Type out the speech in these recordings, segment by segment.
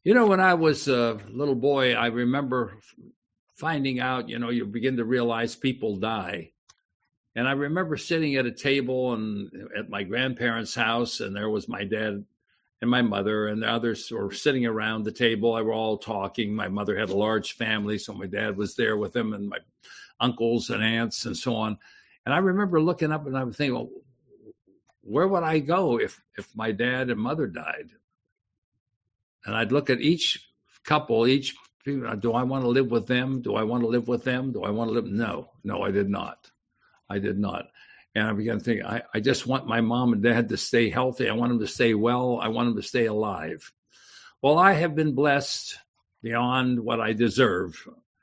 When I was a little boy, I remember finding out, you begin to realize people die. And I remember sitting at a table and at my grandparents' house, and there was my dad and my mother, and the others were sitting around the table. I were all talking. My mother had a large family, so my dad was there with them, and my uncles and aunts and so on. And I remember looking up and I was thinking, well, where would I go if my dad and mother died? And I'd look at each couple, do I want to live with them? Do I want to live with them? Do I want to live? No, I did not. And I began to think, I just want my mom and dad to stay healthy. I want them to stay well. I want them to stay alive. Well, I have been blessed beyond what I deserve.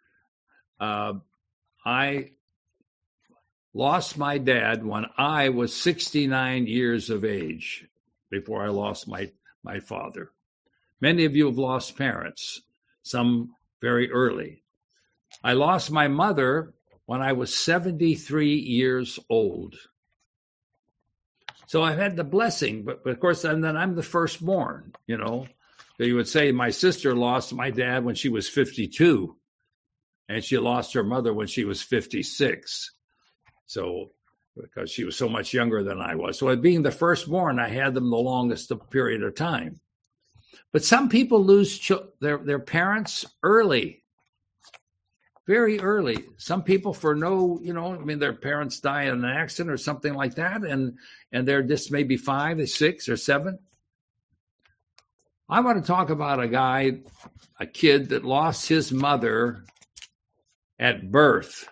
I lost my dad when I was 69 years of age, before I lost my father. Many of you have lost parents, some very early. I lost my mother when I was 73 years old. So I've had the blessing, but of course, and then I'm the firstborn, So you would say my sister lost my dad when she was 52, and she lost her mother when she was 56. So, because she was so much younger than I was. So being the firstborn, I had them the longest period of time. But some people lose their parents early, very early. Some people for their parents die in an accident or something like that, and they're just maybe 5 or 6 or 7. I want to talk about a kid that lost his mother at birth.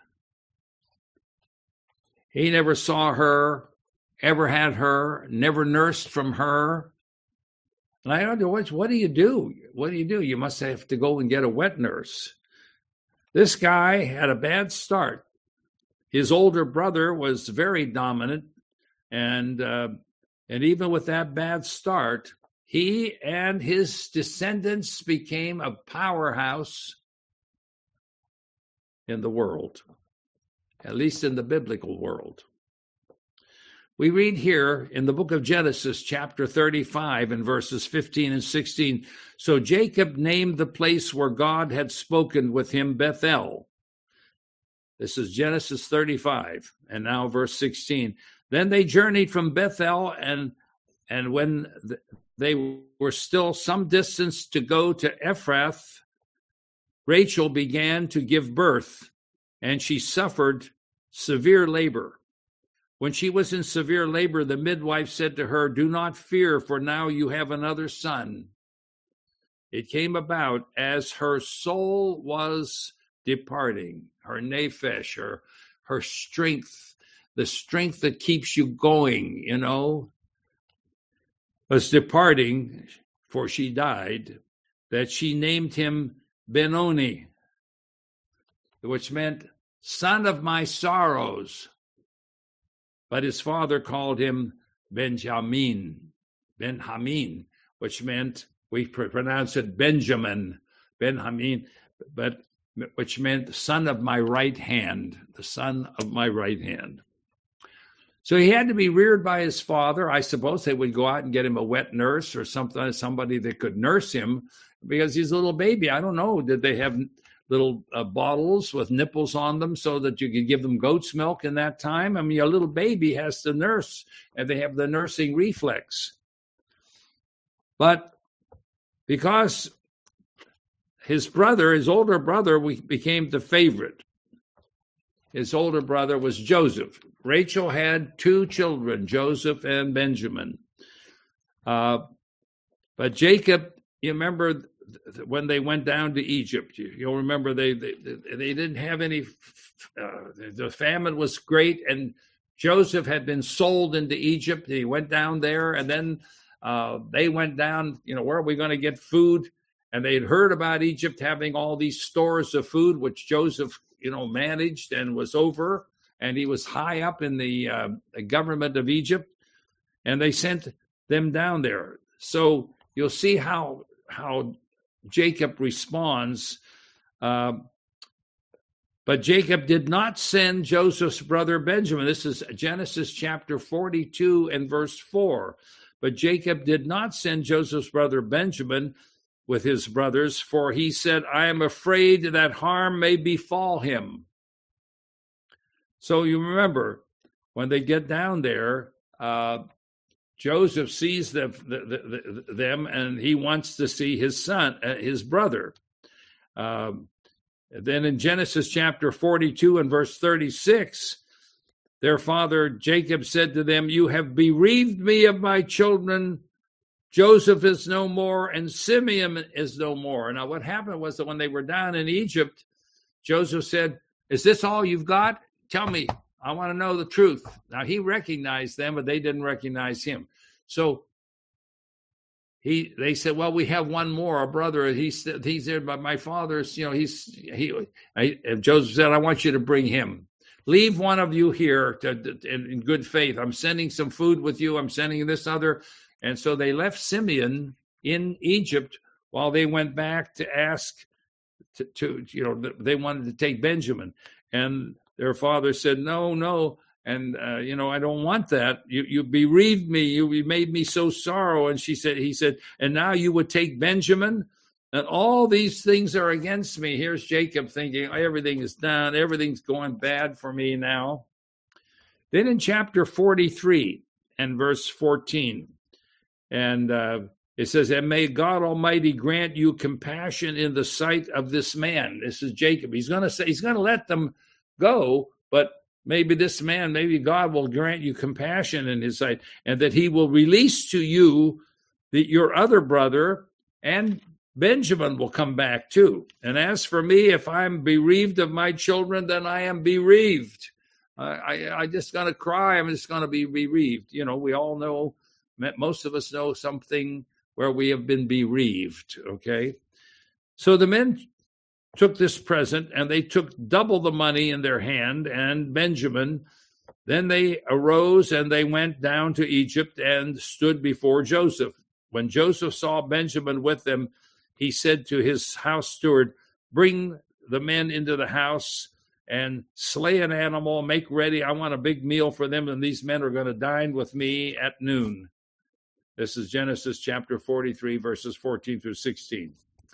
He never saw her, ever had her, never nursed from her. And I wonder, what do you do? What do you do? You must have to go and get a wet nurse. This guy had a bad start. His older brother was very dominant, and even with that bad start, he and his descendants became a powerhouse in the world, at least in the biblical world. We read here in the book of Genesis, chapter 35, and verses 15 and 16. So Jacob named the place where God had spoken with him Bethel. This is Genesis 35, and now verse 16. Then they journeyed from Bethel, and when they were still some distance to go to Ephrath, Rachel began to give birth, and she suffered severe labor. When she was in severe labor, the midwife said to her, "Do not fear, for now you have another son." It came about as her soul was departing, her nephesh, her strength, the strength that keeps you going, was departing, for she died, that she named him Benoni, which meant son of my sorrows. But his father called him Benjamin, which meant, we pronounce it Benjamin, but which meant son of my right hand, the son of my right hand. So he had to be reared by his father. I suppose they would go out and get him a wet nurse or somebody that could nurse him, because he's a little baby. I don't know, did they have little bottles with nipples on them so that you could give them goat's milk in that time? I mean, a little baby has to nurse, and they have the nursing reflex. But because his older brother, became the favorite. His older brother was Joseph. Rachel had 2 children, Joseph and Benjamin. But Jacob, you remember when they went down to Egypt, you'll remember they didn't have any, the famine was great, and Joseph had been sold into Egypt. He went down there, and then they went down, where are we going to get food? And they had heard about Egypt having all these stores of food, which Joseph, managed and was over, and he was high up in the government of Egypt, and they sent them down there. So you'll see how Jacob responds. But Jacob did not send Joseph's brother Benjamin. This is Genesis chapter 42 and verse 4. But Jacob did not send Joseph's brother Benjamin, with his brothers, for he said, I am afraid that harm may befall him. So you remember, when they get down there, Joseph sees them, and he wants to see his son, his brother. Then in Genesis chapter 42 and verse 36, their father Jacob said to them, you have bereaved me of my children. Joseph is no more, and Simeon is no more. Now, what happened was that when they were down in Egypt, Joseph said, is this all you've got? Tell me. I want to know the truth. Now, he recognized them, but they didn't recognize him. So they said, well, we have one more, a brother. He's there, but my father's, Joseph said, I want you to bring him. Leave one of you here in good faith. I'm sending some food with you. I'm sending this other. And so they left Simeon in Egypt while they went back to ask they wanted to take Benjamin. And their father said, no. And, I don't want that. You bereaved me. You made me so sorrow. And he said, and now you would take Benjamin, and all these things are against me. Here's Jacob thinking, everything is done. Everything's going bad for me now. Then in chapter 43 and verse 14, and it says, and may God Almighty grant you compassion in the sight of this man. This is Jacob. He's going to let them go, but maybe God will grant you compassion in his sight, and that he will release to you your other brother, and Benjamin will come back too. And as for me, if I'm bereaved of my children, then I am bereaved. I just going to cry. I'm just going to be bereaved. We all know, most of us know something where we have been bereaved, okay? So the men took this present, and they took double the money in their hand and Benjamin. Then they arose and they went down to Egypt and stood before Joseph. When Joseph saw Benjamin with them, he said to his house steward, bring the men into the house and slay an animal, make ready. I want a big meal for them, and these men are going to dine with me at noon. This is Genesis chapter 43, verses 14 through 16.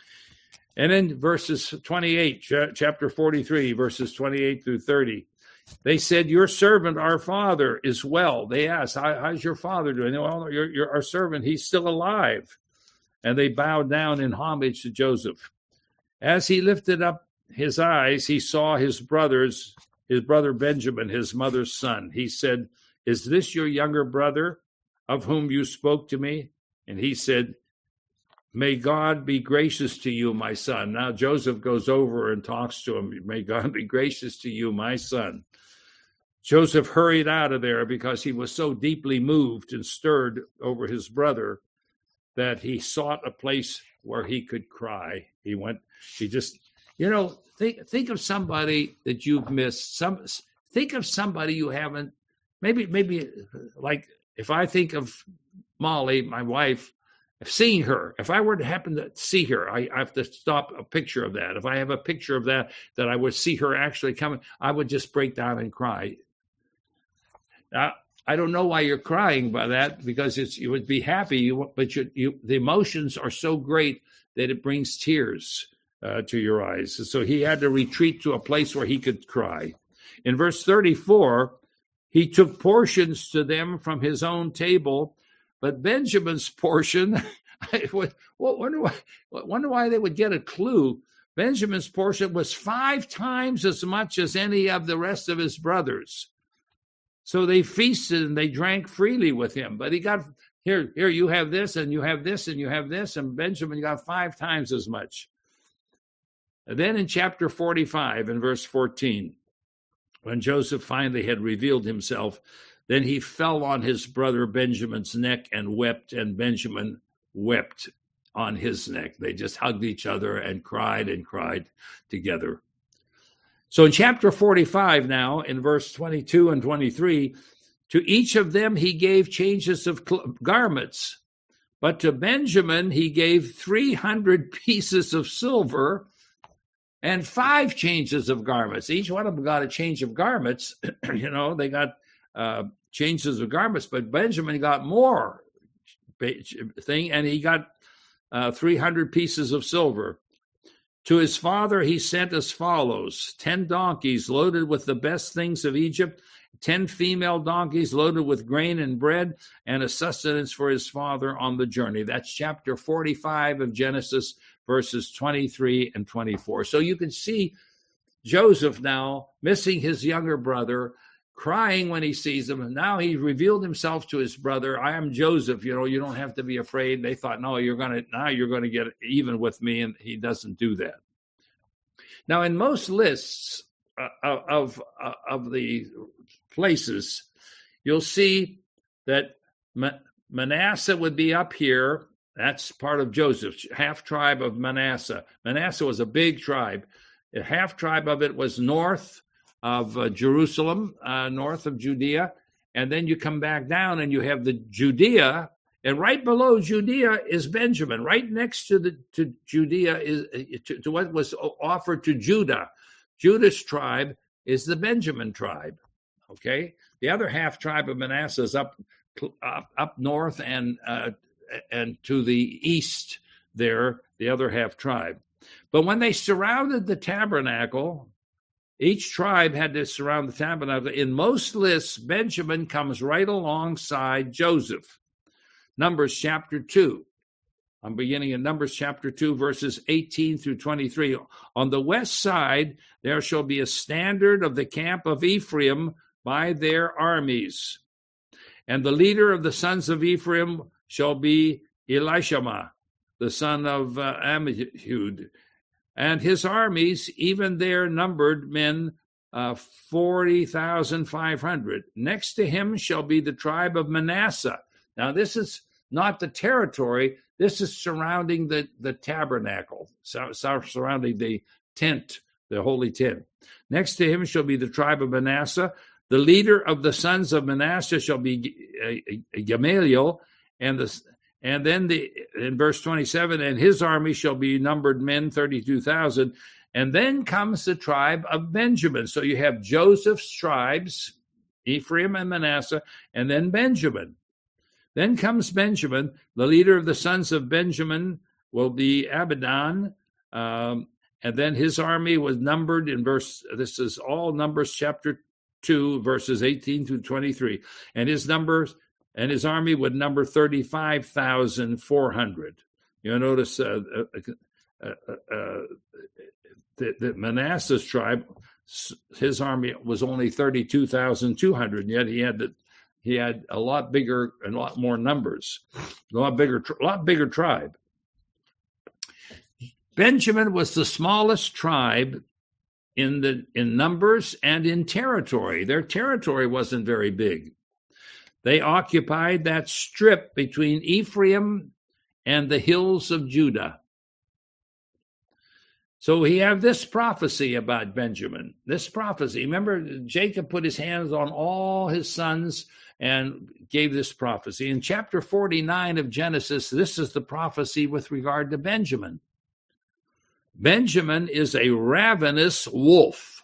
And in verses 28, chapter 43, verses 28 through 30, they said, your servant, our father, is well. They asked, how's your father doing? Well, our servant, he's still alive. And they bowed down in homage to Joseph. As he lifted up his eyes, he saw his brother Benjamin, his mother's son. He said, is this your younger brother of whom you spoke to me? And he said, may God be gracious to you, my son. Now Joseph goes over and talks to him. May God be gracious to you, my son. Joseph hurried out of there because he was so deeply moved and stirred over his brother that he sought a place where he could cry. Think of somebody that you've missed. Think of somebody you haven't, maybe like if I think of Molly, my wife, seeing her, if I were to happen to see her, I have to stop a picture of that. If I have a picture of that I would see her actually coming, I would just break down and cry. Now, I don't know why you're crying by that, because you would be happy, but the emotions are so great that it brings tears to your eyes. So he had to retreat to a place where he could cry. In verse 34, he took portions to them from his own table, but Benjamin's portion, I wonder why they would get a clue. Benjamin's portion was 5 times as much as any of the rest of his brothers. So they feasted and they drank freely with him. But he got, here, you have this, and you have this, and you have this, and Benjamin got 5 times as much. And then in chapter 45, in verse 14, when Joseph finally had revealed himself, then he fell on his brother Benjamin's neck and wept, and Benjamin wept on his neck. They just hugged each other and cried together. So in chapter 45 now, in verse 22 and 23, to each of them he gave changes of garments, but to Benjamin he gave 300 pieces of silver and 5 changes of garments. Each one of them got a change of garments. They got changes of garments, but Benjamin got more thing, and he got 300 pieces of silver. To his father he sent as follows: 10 donkeys loaded with the best things of Egypt, 10 female donkeys loaded with grain and bread, and a sustenance for his father on the journey. That's chapter 45 of Genesis, verses 23 and 24. So you can see Joseph now missing his younger brother, crying when he sees him. And now he revealed himself to his brother. I am Joseph. You don't have to be afraid. They thought, no, you're going to get even with me. And he doesn't do that. Now, in most lists of the places, you'll see that Manasseh would be up here. That's part of Joseph's half tribe of Manasseh. Manasseh was a big tribe. A half tribe of it was north of Jerusalem, north of Judea. And then you come back down and you have the Judea. And right below Judea is Benjamin. Right next to Judea is to what was offered to Judah. Judah's tribe is the Benjamin tribe. Okay, the other half tribe of Manasseh is up north and to the east there, the other half tribe. But when they surrounded the tabernacle, each tribe had to surround the tabernacle. In most lists, Benjamin comes right alongside Joseph. Numbers chapter 2. I'm beginning in Numbers chapter 2, verses 18 through 23. On the west side, there shall be a standard of the camp of Ephraim by their armies. And the leader of the sons of Ephraim shall be Elishama, the son of Ammihud. And his armies, even there numbered men 40,500. Next to him shall be the tribe of Manasseh. Now, this is not the territory. This is surrounding the tabernacle, surrounding the tent, the holy tent. Next to him shall be the tribe of Manasseh. The leader of the sons of Manasseh shall be Gamaliel, and then in verse 27, and his army shall be numbered men 32,000. And then comes the tribe of Benjamin. So you have Joseph's tribes, Ephraim and Manasseh, and then Benjamin. Then comes Benjamin. The leader of the sons of Benjamin will be Abidan, and then his army was numbered this is all Numbers chapter 2, verses 18 through 23. And his army would number 35,400. You'll notice that Manasseh's tribe, his army was only 32,200, yet he had a lot bigger and a lot more numbers, a lot bigger tribe. Benjamin was the smallest tribe in numbers and in territory. Their territory wasn't very big. They occupied that strip between Ephraim and the hills of Judah. So we have this prophecy about Benjamin. This prophecy. Remember, Jacob put his hands on all his sons and gave this prophecy. In chapter 49 of Genesis, this is the prophecy with regard to Benjamin. Benjamin is a ravenous wolf.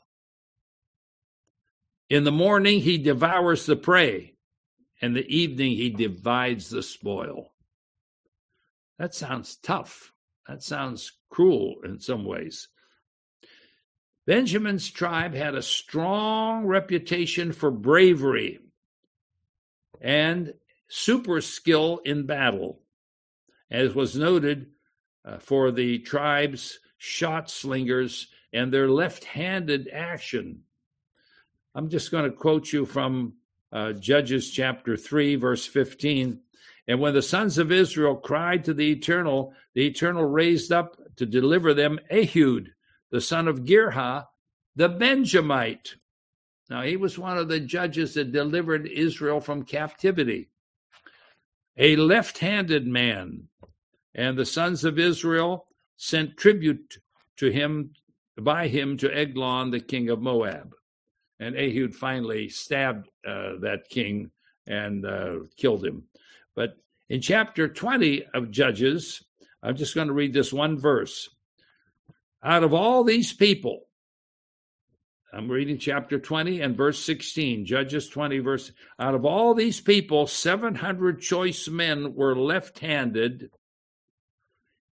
In the morning, he devours the prey. In the evening, he divides the spoil. That sounds tough. That sounds cruel in some ways. Benjamin's tribe had a strong reputation for bravery and super skill in battle, as was noted for the tribe's shot slingers and their left-handed action. I'm just going to quote you from Judges chapter 3, verse 15. And when the sons of Israel cried to the Eternal raised up to deliver them Ehud, the son of Girha, the Benjamite. Now, he was one of the judges that delivered Israel from captivity. A left-handed man. And the sons of Israel sent tribute to him, by him, to Eglon, the king of Moab. And Ehud finally stabbed that king and killed him. But in chapter 20 of Judges, I'm just going to read this one verse. Out of all these people, I'm reading chapter 20 and verse 16, Judges 20, verse, out of all these people, 700 choice men were left-handed,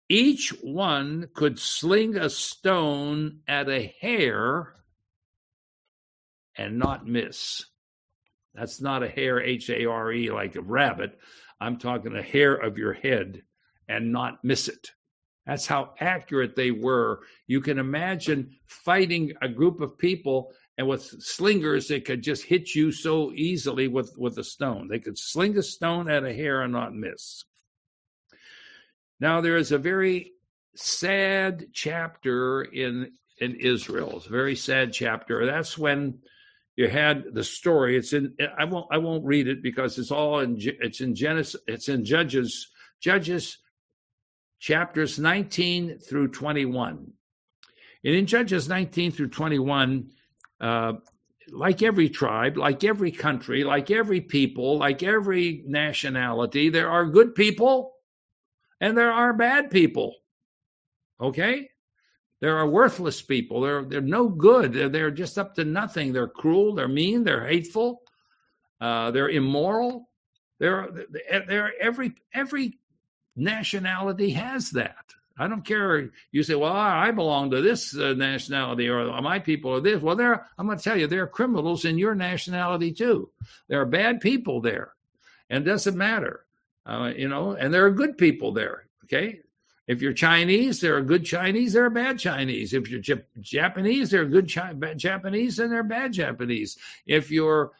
each one could sling a stone at a hare and not miss. That's not a hare, H-A-R-E, like a rabbit. I'm talking a hair of your head and not miss it. That's how accurate they were. You can imagine fighting a group of people, and with slingers, they could just hit you so easily with a stone. They could sling a stone at a hare and not miss. Now, there is a very sad chapter in Israel. It's a very sad chapter. That's when you had the story. It's in. I won't read it because it's in Genesis. It's in Judges chapters 19 through 21. And in Judges 19 through 21, like every tribe, like every country, like every people, like every nationality, there are good people and there are bad people. Okay? There are worthless people. They're no good. They're just up to nothing. They're cruel. They're mean. They're hateful. They're immoral. Every nationality has that. I don't care. You say, well, I belong to this nationality, or my people are this. Well, I'm going to tell you, there are criminals in your nationality too. There are bad people there, and it doesn't matter, and there are good people there. Okay. If you're Chinese, there are good Chinese, there are bad Chinese. If you're Japanese, there are good Japanese and there are bad Japanese. If you're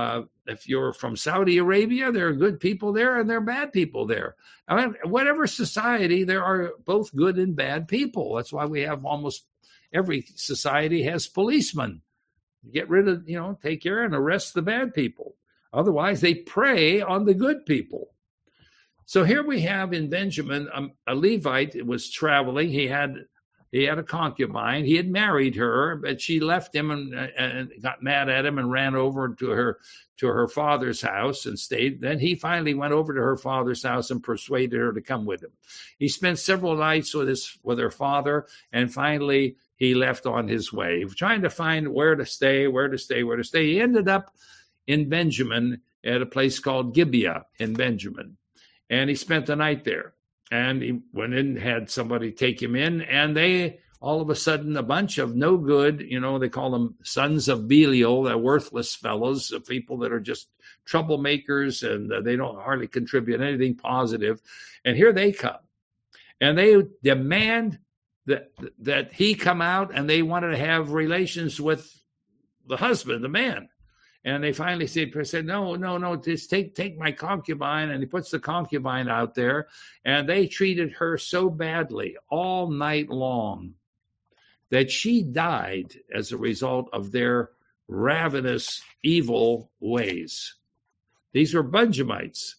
from Saudi Arabia, there are good people there and there are bad people there. I mean, whatever society, there are both good and bad people. That's why we have almost every society has policemen. Get rid of, take care and arrest the bad people. Otherwise, they prey on the good people. So here we have in Benjamin a Levite was traveling. He had a concubine. He had married her, but she left him and got mad at him and ran over to her father's house and stayed. Then he finally went over to her father's house and persuaded her to come with him. He spent several nights with her father, and finally he left on his way, trying to find where to stay. He ended up in Benjamin at a place called Gibeah in Benjamin. And he spent the night there. And he went in, had somebody take him in, and they, all of a sudden, a bunch of no good, they call them sons of Belial, they're worthless fellows, people that are just troublemakers, and they don't hardly contribute anything positive. And here they come. And they demand that he come out, and they wanted to have relations with the husband, the man. And they finally said, no, just take my concubine. And he puts the concubine out there. And they treated her so badly all night long that she died as a result of their ravenous, evil ways. These were Benjamites.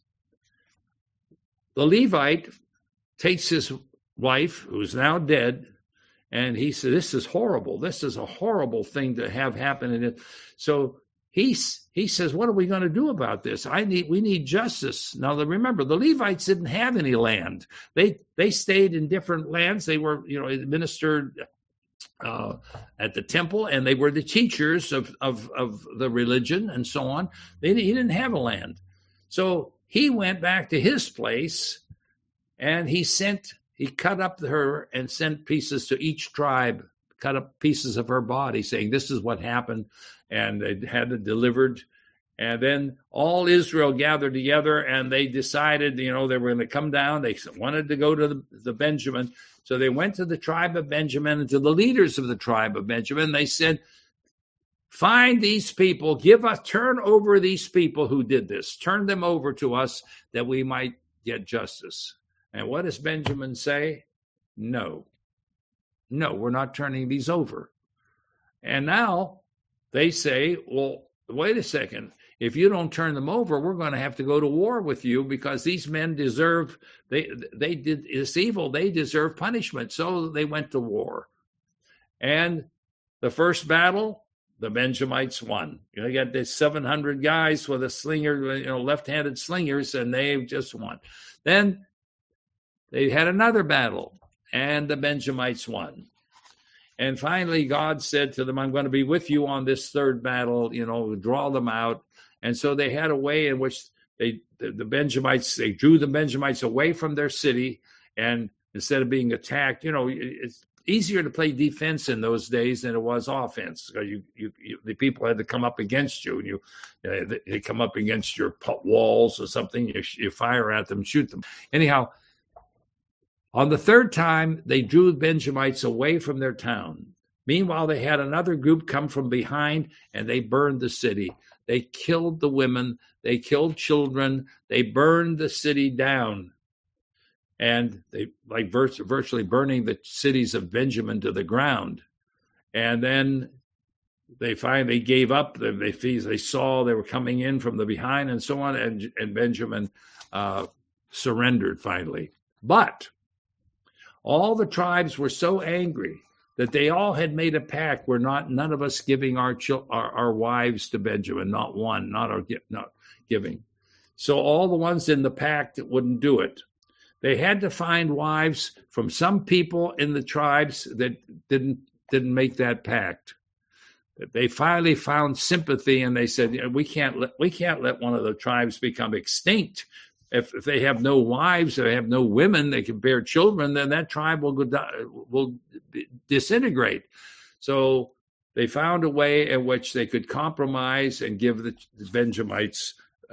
The Levite takes his wife, who's now dead, and he said, this is horrible. This is a horrible thing to have happen. So he says, what are we going to do about this? We need justice. Now, remember, the Levites didn't have any land. They stayed in different lands. They were, administered at the temple, and they were the teachers of the religion and so on. He didn't have a land. So he went back to his place, and he cut up her and sent pieces to each tribe, cut up pieces of her body, saying, this is what happened. And they had it delivered. And then all Israel gathered together, and they decided, they were going to come down. They wanted to go to the Benjamin. So they went to the tribe of Benjamin and to the leaders of the tribe of Benjamin. They said, find these people, turn over these people who did this. Turn them over to us that we might get justice. And what does Benjamin say? No, we're not turning these over. And now they say, well, wait a second. If you don't turn them over, we're going to have to go to war with you because these men they did this evil. They deserve punishment. So they went to war. And the first battle, the Benjamites won. You got this 700 guys with a slinger, left-handed slingers, and they just won. Then they had another battle, and the Benjamites won. And finally, God said to them, I'm going to be with you on this third battle, draw them out. And so they had a way in which the Benjamites, they drew the Benjamites away from their city. And instead of being attacked. It's easier to play defense in those days than it was offense. The people had to come up against you, and they come up against your walls or something. You fire at them, shoot them. Anyhow, on the third time, they drew the Benjamites away from their town. Meanwhile, they had another group come from behind, and they burned the city. They killed the women. They killed children. They burned the city down. And they virtually burning the cities of Benjamin to the ground. And then they finally gave up. They saw they were coming in from the behind and so on, and Benjamin surrendered finally. But all the tribes were so angry that they all had made a pact. We're none of us giving our wives to Benjamin, not one, not giving. So all the ones in the pact wouldn't do it. They had to find wives from some people in the tribes that didn't make that pact. They finally found sympathy, and they said, we can't let one of the tribes become extinct. If they have no wives, or they have no women, they can bear children, then that tribe will disintegrate. So they found a way in which they could compromise and give the Benjamites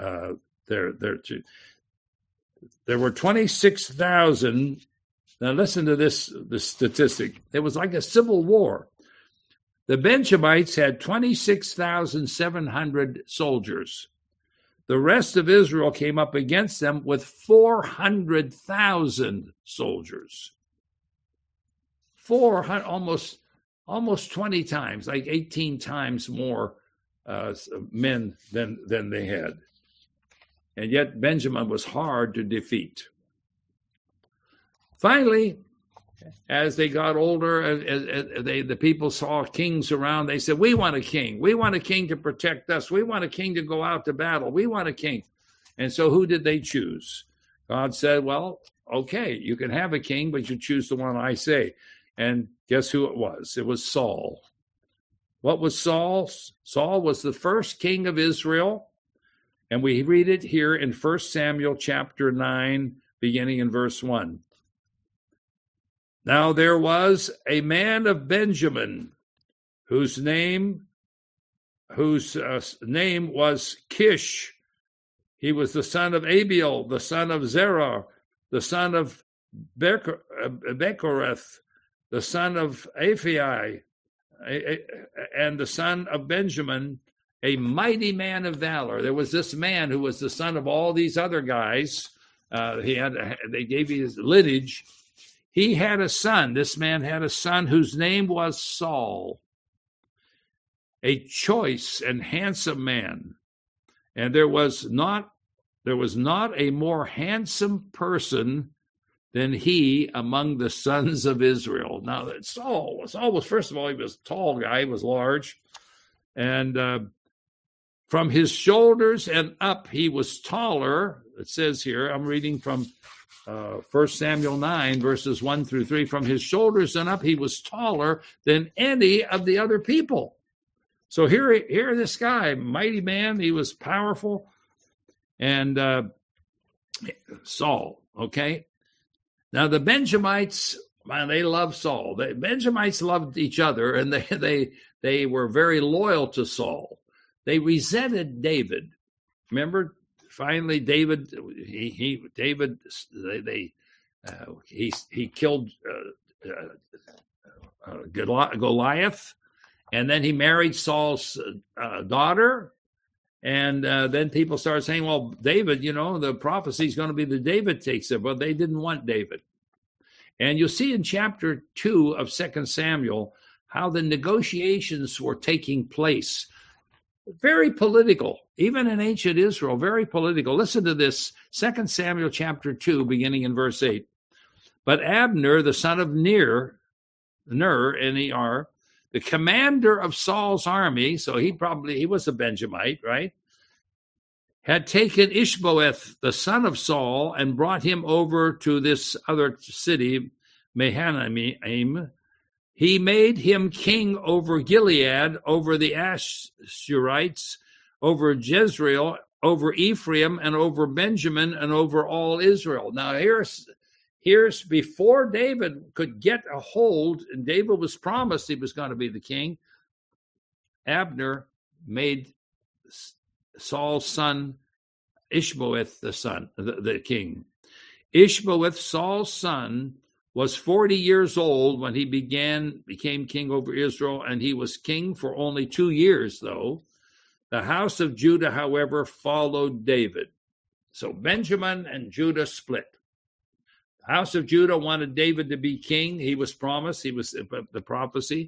there were 26,000. Now listen to this statistic. It was like a civil war. The Benjamites had 26,700 soldiers. The rest of Israel came up against them with 400,000 soldiers. 400, almost 20 times, like 18 times more men than they had. And yet Benjamin was hard to defeat. Finally, as they got older, the people saw kings around. They said, we want a king. We want a king to protect us. We want a king to go out to battle. We want a king. And so who did they choose? God said, well, okay, you can have a king, but you choose the one I say. And guess who it was? It was Saul. What was Saul? Saul was the first king of Israel. And we read it here in 1 Samuel chapter 9, beginning in verse 1. Now there was a man of Benjamin whose name was Kish. He was the son of Abiel, the son of Zerah, the son of Bechereth, the son of Aphi, and the son of Benjamin, a mighty man of valor. There was this man who was the son of all these other guys. They gave his lineage. He had a son. This man had a son whose name was Saul, a choice and handsome man. And there was not a more handsome person than he among the sons of Israel. Now, Saul was, first of all, he was a tall guy, he was large. And from his shoulders and up, he was taller. It says here, I'm reading from 1 Samuel 9, verses 1 through 3. From his shoulders and up, he was taller than any of the other people. So here this guy, mighty man, he was powerful. And Saul, okay? Now the Benjamites, man, they loved Saul. The Benjamites loved each other, and they were very loyal to Saul. They resented David. Remember, finally, David killed Goliath, and then he married Saul's daughter. And then people started saying, well, David, the prophecy is going to be that David takes it. But they didn't want David. And you'll see in chapter 2 of 2 Samuel how the negotiations were taking place. Very political, even in ancient Israel, very political. Listen to this, 2 Samuel chapter 2, beginning in verse 8. But Abner, the son of Ner, N-E-R, the commander of Saul's army, so he was a Benjamite, right? Had taken Ishbosheth, the son of Saul, and brought him over to this other city, Mahanaim. He made him king over Gilead, over the Ashurites, over Jezreel, over Ephraim, and over Benjamin, and over all Israel. Now here's before David could get a hold, and David was promised he was going to be the king, Abner made Saul's son Ishbosheth the king. Ishbosheth, Saul's son, was 40 years old when he became king over Israel, and he was king for only 2 years, though. The house of Judah, however, followed David. So Benjamin and Judah split. The house of Judah wanted David to be king. He was promised. He was the prophecy.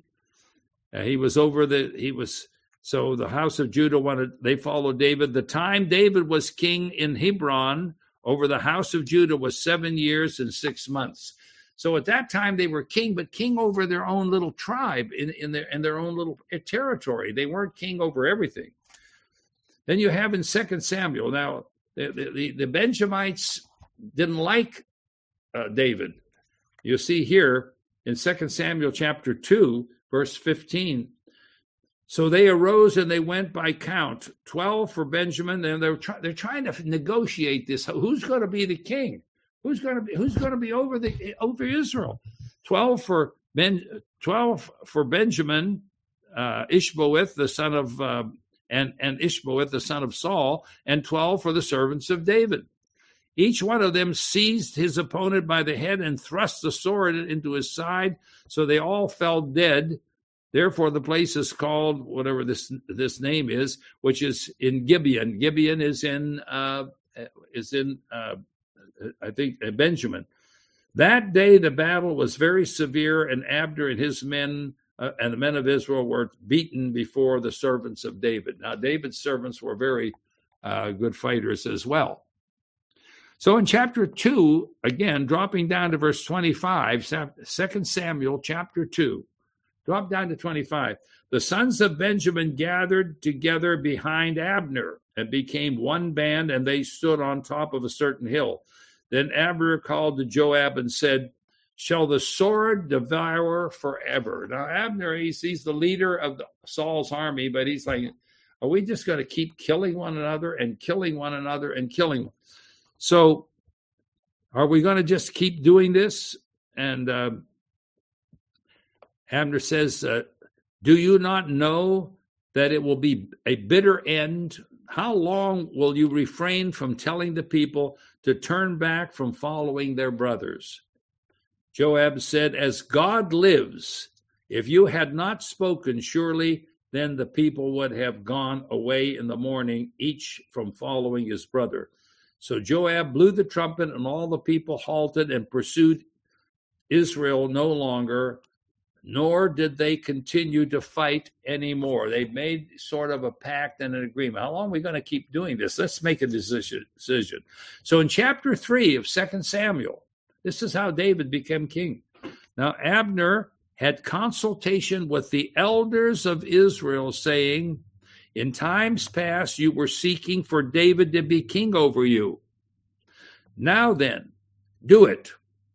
So the house of Judah they followed David. The time David was king in Hebron over the house of Judah was 7 years and 6 months. So at that time they were king, but king over their own little tribe in their own little territory. They weren't king over everything. Then you have in 2 Samuel. Now, the Benjamites didn't like David. You see here in 2 Samuel chapter 2, verse 15. So they arose and they went by count, 12 for Benjamin, and they're trying to negotiate this. Who's going to be the king? Who's going to be over Israel? 12 for Benjamin, Ishbosheth the son of and Ishbosheth the son of Saul, and 12 for the servants of David. Each one of them seized his opponent by the head and thrust the sword into his side, so they all fell dead. Therefore, the place is called whatever this name is, which is in Gibeon. Gibeon is in I think Benjamin. That day, the battle was very severe, and Abner and his men and the men of Israel were beaten before the servants of David. Now, David's servants were very good fighters as well. So in chapter 2, again, dropping down to verse 25, 2 Samuel chapter 2, drop down to 25. The sons of Benjamin gathered together behind Abner and became one band, and they stood on top of a certain hill. Then Abner called to Joab and said, "Shall the sword devour forever?" Now, Abner, he's the leader of Saul's army, but he's like, are we just going to keep killing one another and killing one another and killing one? So are we going to just keep doing this? And Abner says, do you not know that it will be a bitter end? How long will you refrain from telling the people to turn back from following their brothers? Joab said, as God lives, if you had not spoken, surely then the people would have gone away in the morning, each from following his brother. So Joab blew the trumpet, and all the people halted and pursued Israel no longer, nor did they continue to fight anymore. They made sort of a pact and an agreement. How long are we going to keep doing this? Let's make a decision. So in chapter 3 of 2 Samuel, this is how David became king. Now, Abner had consultation with the elders of Israel, saying, in times past, you were seeking for David to be king over you. Now then, do it.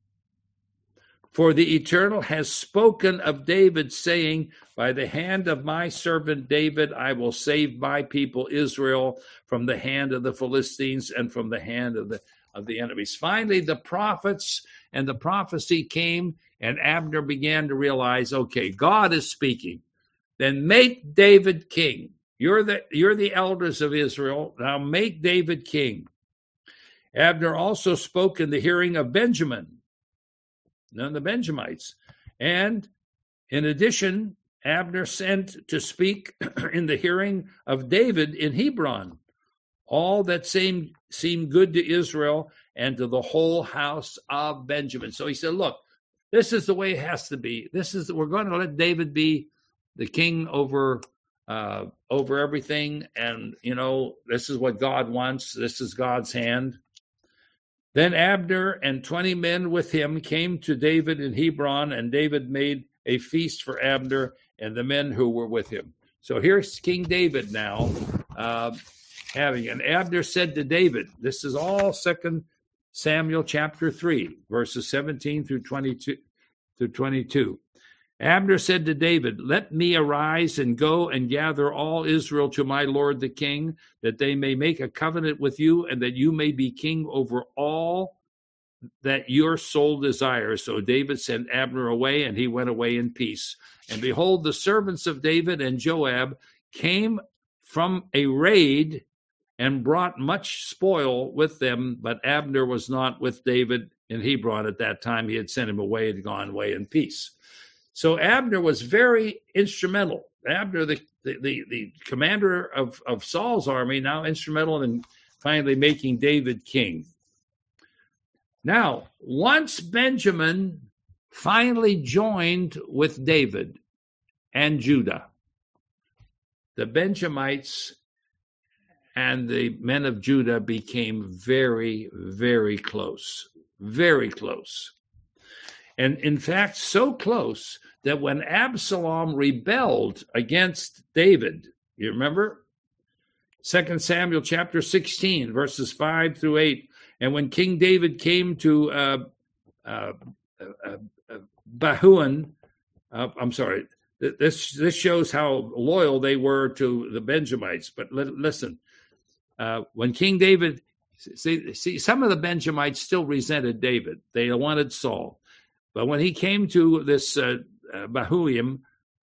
For the Eternal has spoken of David, saying, by the hand of my servant David, I will save my people Israel from the hand of the Philistines and from the hand of the enemies. Finally, the prophets and the prophecy came, and Abner began to realize, okay, God is speaking. Then make David king. You're the elders of Israel. Now make David king. Abner also spoke in the hearing of Benjamin, none of the Benjamites. And in addition, Abner sent to speak in the hearing of David in Hebron, all that seemed good to Israel and to the whole house of Benjamin. So he said, look, this is the way it has to be. We're going to let David be the king over everything. And, this is what God wants. This is God's hand. Then Abner and 20 men with him came to David in Hebron, and David made a feast for Abner and the men who were with him. So here's King David now having. And Abner said to David, this is all 2 Samuel chapter 3, verses 17 through 22. Abner said to David, let me arise and go and gather all Israel to my lord the king, that they may make a covenant with you, and that you may be king over all that your soul desires. So David sent Abner away, and he went away in peace. And behold, the servants of David and Joab came from a raid and brought much spoil with them, but Abner was not with David in Hebron at that time. He had sent him away and gone away in peace. So Abner was very instrumental. Abner, the commander of Saul's army, now instrumental in finally making David king. Now, once Benjamin finally joined with David and Judah, the Benjamites and the men of Judah became very, very close, very close. And in fact, so close that when Absalom rebelled against David, you remember? 2 Samuel chapter 16, verses 5 through 8. And when King David came to Bahuan, this shows how loyal they were to the Benjamites. But listen, when King David, see, some of the Benjamites still resented David. They wanted Saul. But when he came to this Bahurim,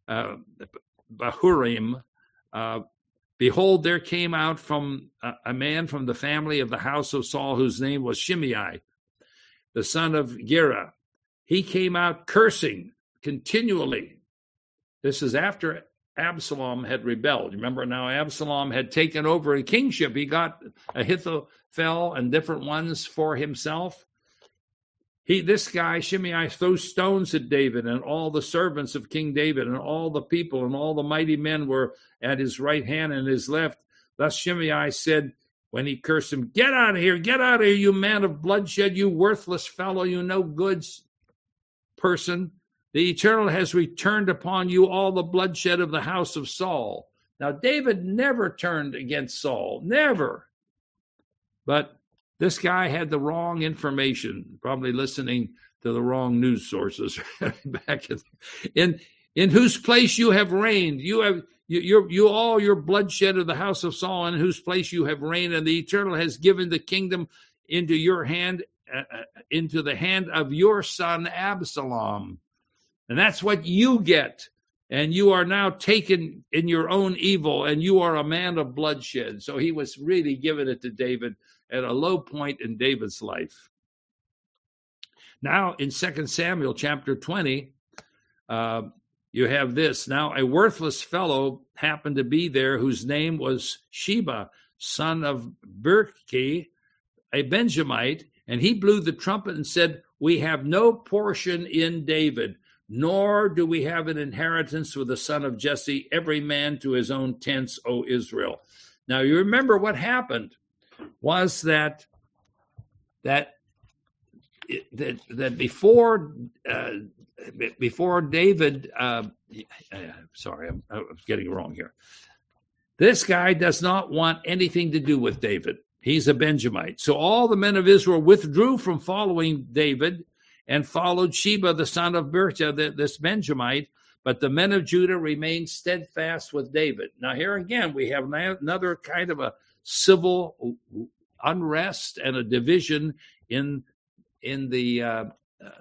behold, there came out from a man from the family of the house of Saul, whose name was Shimei, the son of Gera. He came out cursing continually. This is after Absalom had rebelled. Remember, now Absalom had taken over a kingship. He got Ahithophel and different ones for himself. This guy, Shimei, throws stones at David and all the servants of King David, and all the people and all the mighty men were at his right hand and his left. Thus Shimei said, when he cursed him, get out of here, you man of bloodshed, you worthless fellow, you no goods person. The Eternal has returned upon you all the bloodshed of the house of Saul. Now, David never turned against Saul, never. But this guy had the wrong information, probably listening to the wrong news sources back in whose place you have reigned. You all your bloodshed of the house of Saul, in whose place you have reigned, and the Eternal has given the kingdom into your hand, into the hand of your son Absalom. And that's what you get. And you are now taken in your own evil, and you are a man of bloodshed. So he was really giving it to David at a low point in David's life. Now, in 2 Samuel chapter 20, you have this. Now, a worthless fellow happened to be there whose name was Sheba, son of Berki, a Benjamite, and he blew the trumpet and said, we have no portion in David, nor do we have an inheritance with the son of Jesse, every man to his own tents, O Israel. Now, you remember what happened was that before David, sorry, I'm getting it wrong here. This guy does not want anything to do with David. He's a Benjamite. So all the men of Israel withdrew from following David and followed Sheba, the son of Bercha, this Benjamite, but the men of Judah remained steadfast with David. Now here again, we have another kind of a civil unrest and a division in the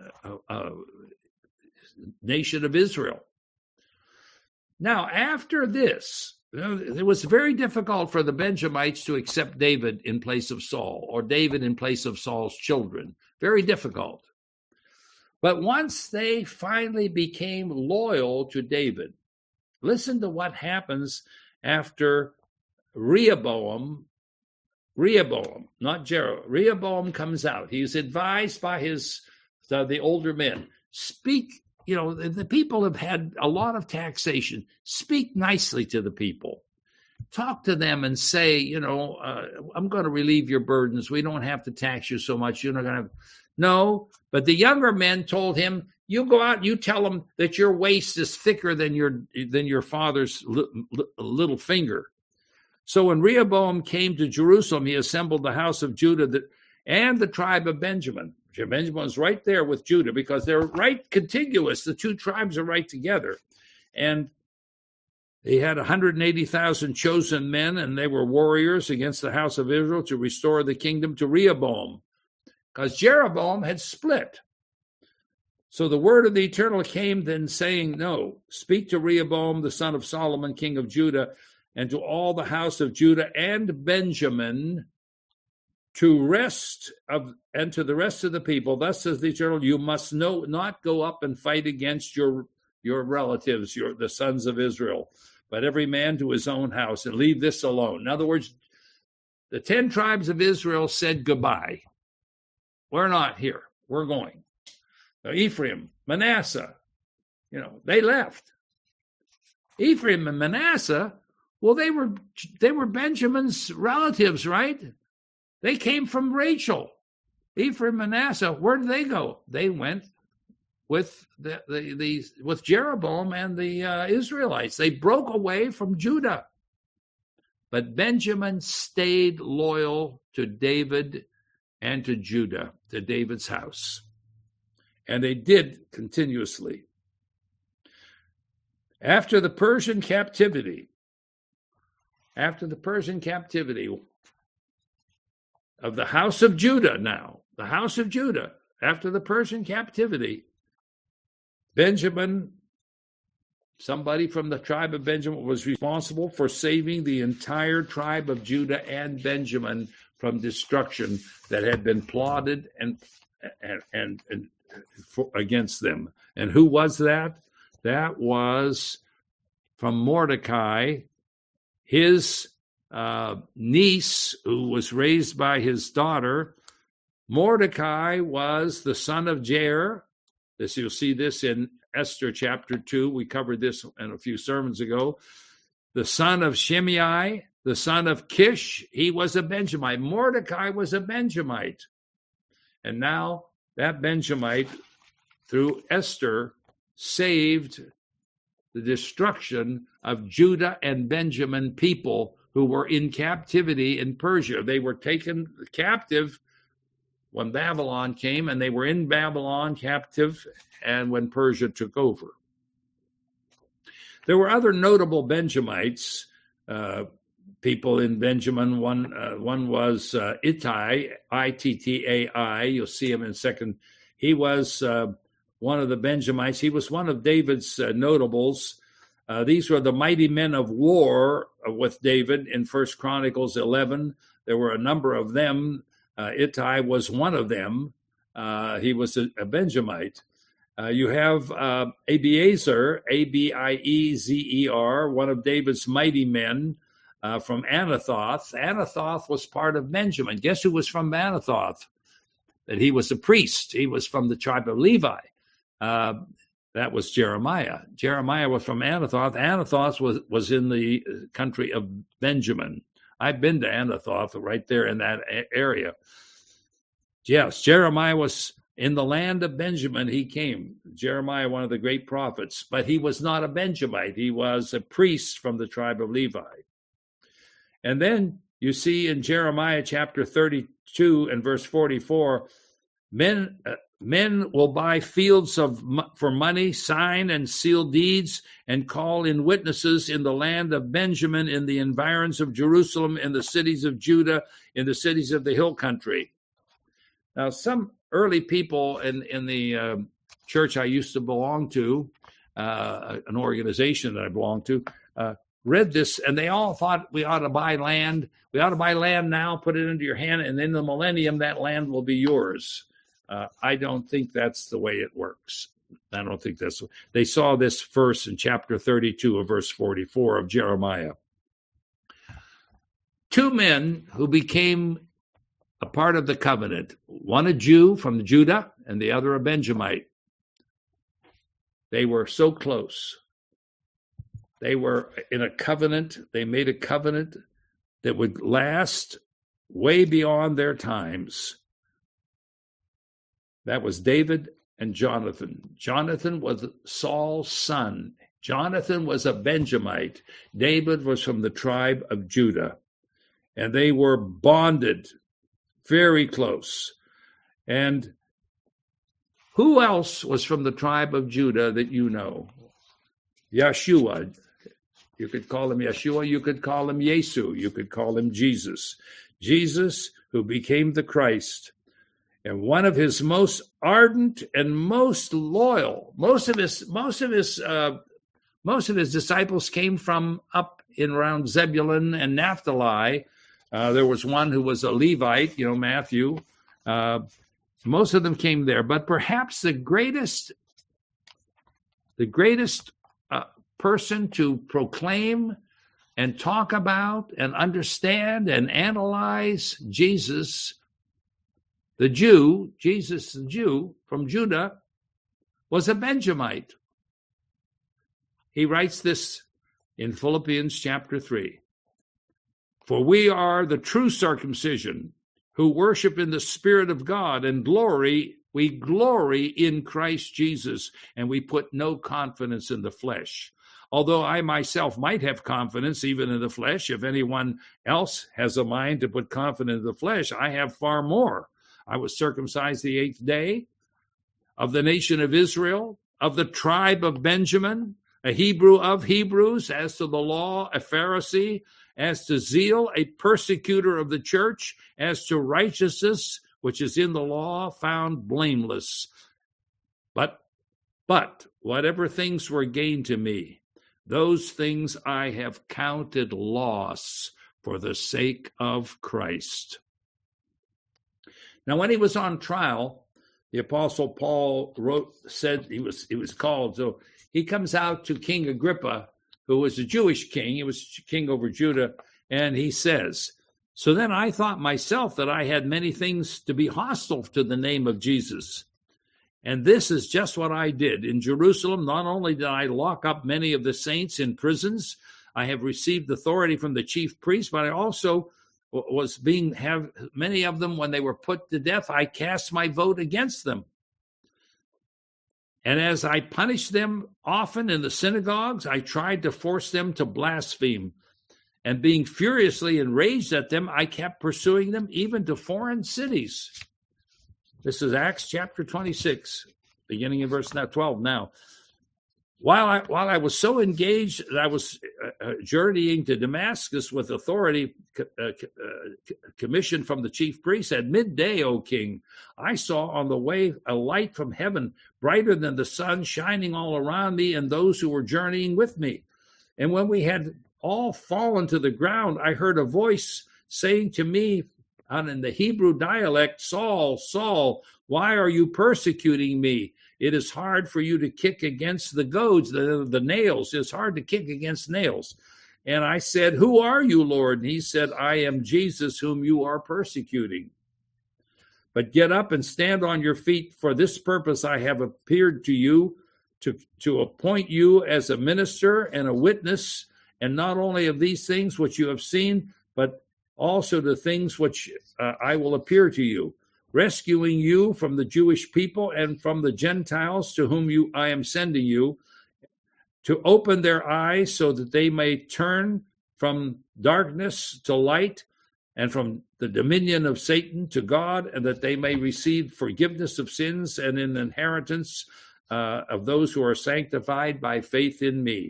nation of Israel. Now, after this, it was very difficult for the Benjamites to accept David in place of Saul, or David in place of Saul's children. Very difficult. But once they finally became loyal to David, listen to what happens after Rehoboam, not Jeroboam. Rehoboam comes out. He's advised by the older men. Speak, the people have had a lot of taxation. Speak nicely to the people. Talk to them and say, I'm going to relieve your burdens. We don't have to tax you so much. You're not going to. No, but the younger men told him, you go out and you tell them that your waist is thicker than your father's little finger. So when Rehoboam came to Jerusalem, he assembled the house of Judah and the tribe of Benjamin. Benjamin was right there with Judah because they're right contiguous. The two tribes are right together. And they had 180,000 chosen men, and they were warriors against the house of Israel to restore the kingdom to Rehoboam. because Jeroboam had split. So the word of the Eternal came then, saying, no, speak to Rehoboam, the son of Solomon, king of Judah, and to all the house of Judah and Benjamin, to the rest of the people. Thus says the Eternal, you must not go up and fight against your relatives, the sons of Israel, but every man to his own house, and leave this alone. In other words, the 10 tribes of Israel said goodbye. We're not here. We're going. Now, Ephraim, Manasseh, they left. Ephraim and Manasseh, well, they were Benjamin's relatives, right? They came from Rachel. Ephraim and Manasseh, where did they go? They went with with Jeroboam and the Israelites. They broke away from Judah. But Benjamin stayed loyal to David and to Judah, to David's house. And they did continuously. After the Persian captivity of the house of Judah now, after the Persian captivity, Benjamin, somebody from the tribe of Benjamin, was responsible for saving the entire tribe of Judah and Benjamin from destruction that had been plotted and against them. And who was that? That was from Mordecai, his niece, who was raised by his daughter. Mordecai was the son of Jair. You'll see this in Esther chapter 2. We covered this in a few sermons ago. The son of Shimei, the son of Kish, he was a Benjamite. Mordecai was a Benjamite. And now that Benjamite, through Esther, saved the destruction of Judah and Benjamin people who were in captivity in Persia. They were taken captive when Babylon came, and they were in Babylon captive, and when Persia took over. There were other notable Benjamites, people in Benjamin. One was Ittai, I-T-T-A-I. You'll see him in second. He was one of the Benjamites. He was one of David's notables. These were the mighty men of war with David in 1 Chronicles 11. There were a number of them. Ittai was one of them. He was a Benjamite. You have Abiezer, A-B-I-E-Z-E-R, one of David's mighty men from Anathoth. Anathoth was part of Benjamin. Guess who was from Anathoth? That he was a priest. He was from the tribe of Levi. That was Jeremiah. Jeremiah was from Anathoth. Anathoth was in the country of Benjamin. I've been to Anathoth, right there in that area. Yes, Jeremiah was in the land of Benjamin. He came. Jeremiah, one of the great prophets, but he was not a Benjamite. He was a priest from the tribe of Levi. And then you see in Jeremiah chapter 32 and verse 44, men will buy fields for money, sign and seal deeds, and call in witnesses in the land of Benjamin, in the environs of Jerusalem, in the cities of Judah, in the cities of the hill country. Now, some early people in the church I used to belong to, an organization that I belonged to, read this, and they all thought we ought to buy land. We ought to buy land now, put it into your hand, and in the millennium, that land will be yours. I don't think that's the way it works. I don't think that's. They saw this verse in chapter 32 of verse 44 of Jeremiah. Two men who became a part of the covenant, one a Jew from Judah and the other a Benjamite. They were so close. They were in a covenant. They made a covenant that would last way beyond their times. That was David and Jonathan. Jonathan was Saul's son. Jonathan was a Benjamite. David was from the tribe of Judah. And they were bonded very close. And who else was from the tribe of Judah that you know? Yeshua. You could call him Yeshua. You could call him Yesu. You could call him Jesus. Jesus, who became the Christ. And one of his most ardent and most loyal, most of his disciples came from up in around Zebulun and Naphtali. There was one who was a Levite, Matthew. Most of them came there, but perhaps the greatest person to proclaim and talk about and understand and analyze Jesus the Jew from Judah, was a Benjamite. He writes this in Philippians chapter 3. For we are the true circumcision, who worship in the Spirit of God and we glory in Christ Jesus, and we put no confidence in the flesh. Although I myself might have confidence even in the flesh, if anyone else has a mind to put confidence in the flesh, I have far more. I was circumcised the 8th day, of the nation of Israel, of the tribe of Benjamin, a Hebrew of Hebrews, as to the law, a Pharisee, as to zeal, a persecutor of the church, as to righteousness, which is in the law, found blameless. But whatever things were gained to me, those things I have counted loss for the sake of Christ. Now, when he was on trial, the Apostle Paul said he was called. So he comes out to King Agrippa, who was a Jewish king. He was king over Judah. And he says, so then I thought myself that I had many things to be hostile to the name of Jesus. And this is just what I did. In Jerusalem, not only did I lock up many of the saints in prisons, I have received authority from the chief priests, but I also have many of them, when they were put to death, I cast my vote against them. And as I punished them often in the synagogues, I tried to force them to blaspheme. And being furiously enraged at them, I kept pursuing them even to foreign cities. This is Acts chapter 26, beginning in verse 12 now. While I was so engaged that I was journeying to Damascus with authority commissioned from the chief priest, at midday, O king, I saw on the way a light from heaven, brighter than the sun, shining all around me and those who were journeying with me. And when we had all fallen to the ground, I heard a voice saying to me, in the Hebrew dialect, Saul, Saul, why are you persecuting me? It is hard for you to kick against the goads, the nails. It's hard to kick against nails. And I said, who are you, Lord? And he said, I am Jesus, whom you are persecuting. But get up and stand on your feet. For this purpose I have appeared to you, to appoint you as a minister and a witness, and not only of these things which you have seen, but also the things which I will appear to you, rescuing you from the Jewish people and from the Gentiles to whom I am sending you, to open their eyes so that they may turn from darkness to light and from the dominion of Satan to God, and that they may receive forgiveness of sins and an inheritance of those who are sanctified by faith in me.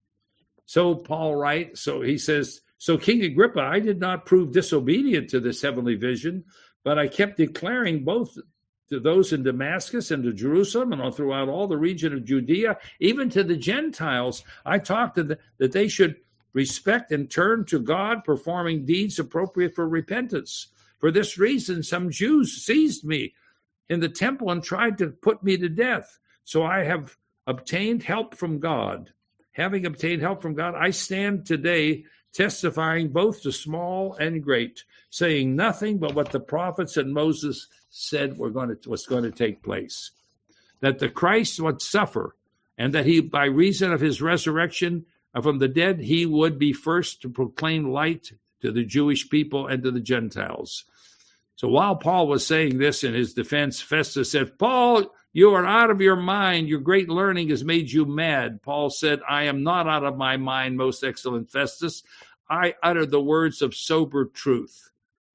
So Paul writes, so he says, so King Agrippa, I did not prove disobedient to this heavenly vision, but I kept declaring both to those in Damascus and to Jerusalem and throughout all the region of Judea, even to the Gentiles. I talked to them that they should respect and turn to God, performing deeds appropriate for repentance. For this reason, some Jews seized me in the temple and tried to put me to death. So I have obtained help from God. Having obtained help from God, I stand today testifying both to small and great, saying nothing but what the prophets and Moses said was going to take place, that the Christ would suffer, and that he, by reason of his resurrection from the dead, he would be first to proclaim light to the Jewish people and to the Gentiles. So while Paul was saying this in his defense, Festus said, Paul, you are out of your mind. Your great learning has made you mad. Paul said, I am not out of my mind, most excellent Festus. I utter the words of sober truth.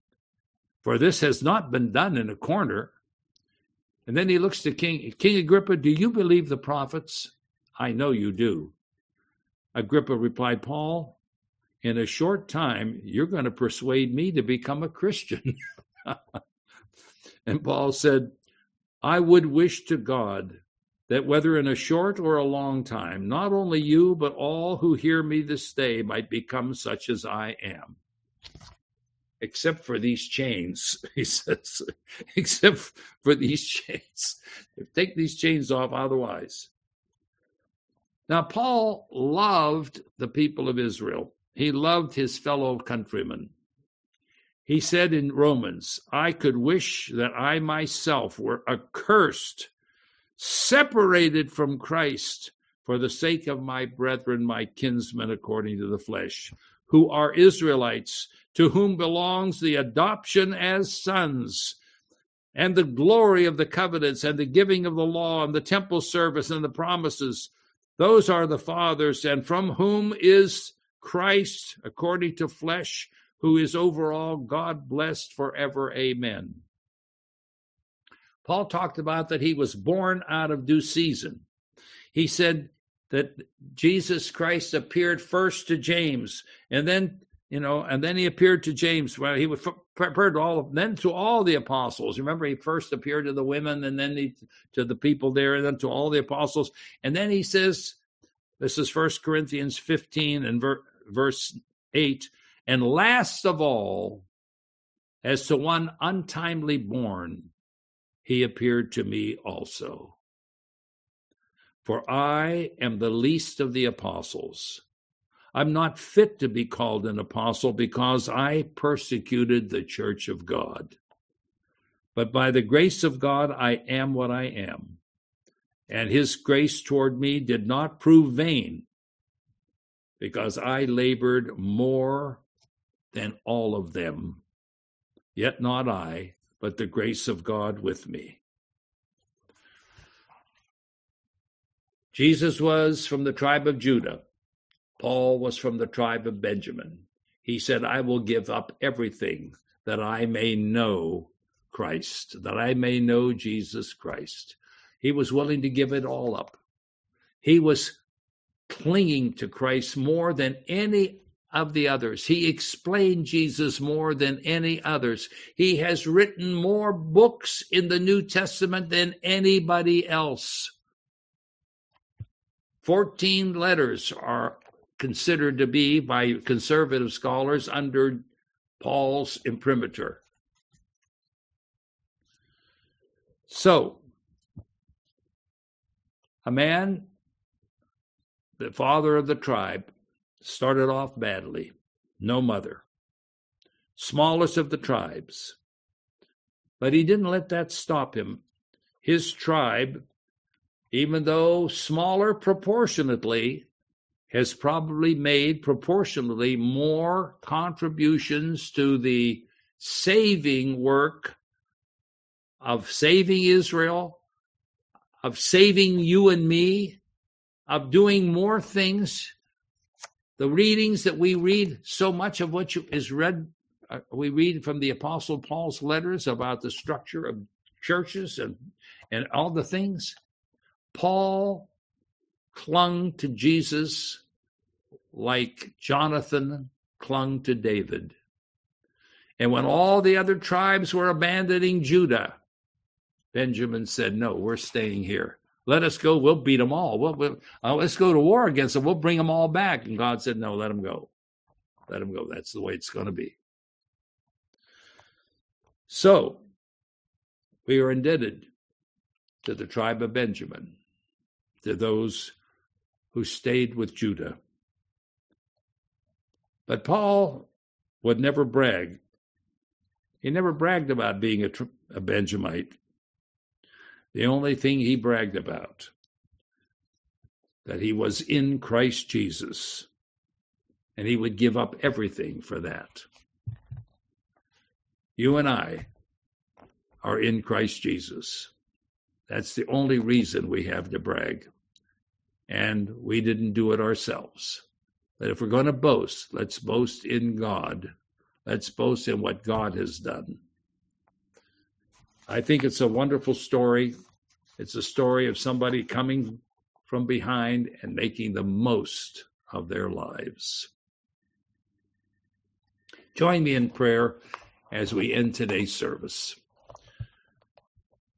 For this has not been done in a corner. And then he looks to King Agrippa, do you believe the prophets? I know you do. Agrippa replied, Paul, in a short time, you're going to persuade me to become a Christian. And Paul said, I would wish to God that whether in a short or a long time, not only you, but all who hear me this day might become such as I am. Except for these chains, he says, except for these chains. Take these chains off otherwise. Now, Paul loved the people of Israel. He loved his fellow countrymen. He said in Romans, I could wish that I myself were accursed, separated from Christ for the sake of my brethren, my kinsmen according to the flesh, who are Israelites, to whom belongs the adoption as sons, and the glory of the covenants, and the giving of the law, and the temple service, and the promises. Those are the fathers, and from whom is Christ, according to flesh, who is over all, God blessed forever. Amen. Paul talked about that he was born out of due season. He said that Jesus Christ appeared first to James, and then he appeared to James. Well, he was prepared to then to all the apostles. Remember, he first appeared to the women, and then to the people there, and then to all the apostles. And then he says, this is 1 Corinthians 15 and verse 8, and last of all, as to one untimely born, he appeared to me also. For I am the least of the apostles. I'm not fit to be called an apostle because I persecuted the church of God. But by the grace of God, I am what I am. And his grace toward me did not prove vain, because I labored more than all of them. Yet not I, but the grace of God with me. Jesus was from the tribe of Judah. Paul was from the tribe of Benjamin. He said, I will give up everything that I may know Christ, that I may know Jesus Christ. He was willing to give it all up. He was clinging to Christ more than any of the others. He explained Jesus more than any others. He has written more books in the New Testament than anybody else. 14 letters are considered to be, by conservative scholars, under Paul's imprimatur. So, a man, the father of the tribe, started off badly. No mother. Smallest of the tribes. But he didn't let that stop him. His tribe, even though smaller proportionately, has probably made proportionally more contributions to the saving work of saving Israel, of saving you and me, of doing more things. The readings that we read, so much of what is read, we read from the Apostle Paul's letters about the structure of churches and all the things. Paul clung to Jesus like Jonathan clung to David. And when all the other tribes were abandoning Judah, Benjamin said, no, we're staying here. Let us go. We'll beat them all. Let's go to war against them. We'll bring them all back. And God said, no, let them go. Let them go. That's the way it's going to be. So, we are indebted to the tribe of Benjamin, to those who stayed with Judah. But Paul would never brag. He never bragged about being a Benjamite. The only thing he bragged about, that he was in Christ Jesus, and he would give up everything for that. You and I are in Christ Jesus. That's the only reason we have to brag. And we didn't do it ourselves. But if we're going to boast, let's boast in God. Let's boast in what God has done. I think it's a wonderful story. It's a story of somebody coming from behind and making the most of their lives. Join me in prayer as we end today's service.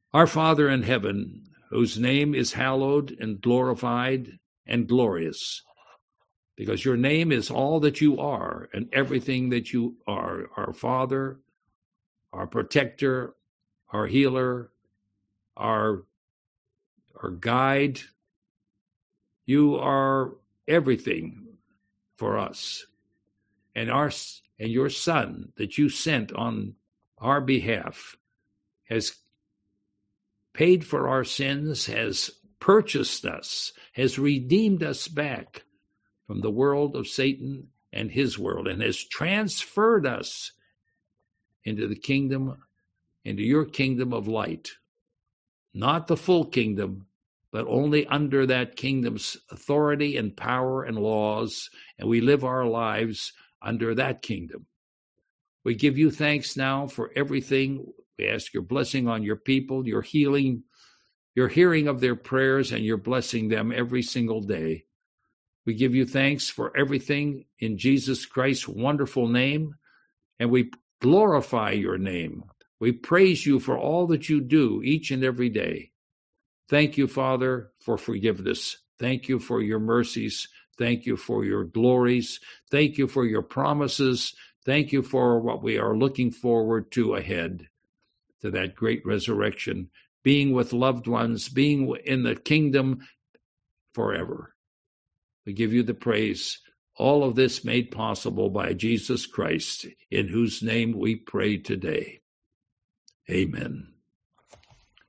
Our Father in heaven, whose name is hallowed and glorified and glorious, because your name is all that you are and everything that you are, our Father, our protector, our healer, our guide. You are everything for us. And your Son that you sent on our behalf has paid for our sins, has purchased us, has redeemed us back from the world of Satan and his world, and has transferred us into the kingdom, into your kingdom of light. Not the full kingdom, but only under that kingdom's authority and power and laws, and we live our lives under that kingdom. We give you thanks now for everything. We ask your blessing on your people, your healing, your hearing of their prayers, and your blessing them every single day. We give you thanks for everything in Jesus Christ's wonderful name, and we glorify your name. We praise you for all that you do each and every day. Thank you, Father, for forgiveness. Thank you for your mercies. Thank you for your glories. Thank you for your promises. Thank you for what we are looking forward to ahead, to that great resurrection, being with loved ones, being in the kingdom forever. We give you the praise. All of this made possible by Jesus Christ, in whose name we pray today. Amen.